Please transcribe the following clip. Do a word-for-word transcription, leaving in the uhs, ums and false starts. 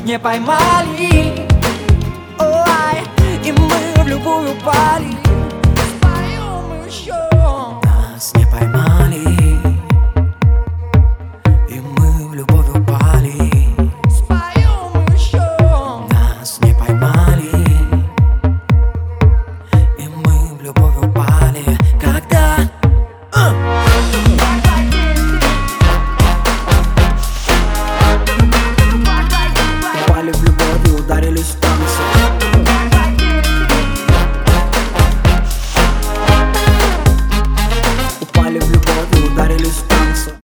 не поймали. Ой, и мы в любую пали, споем еще. Нас не поймали.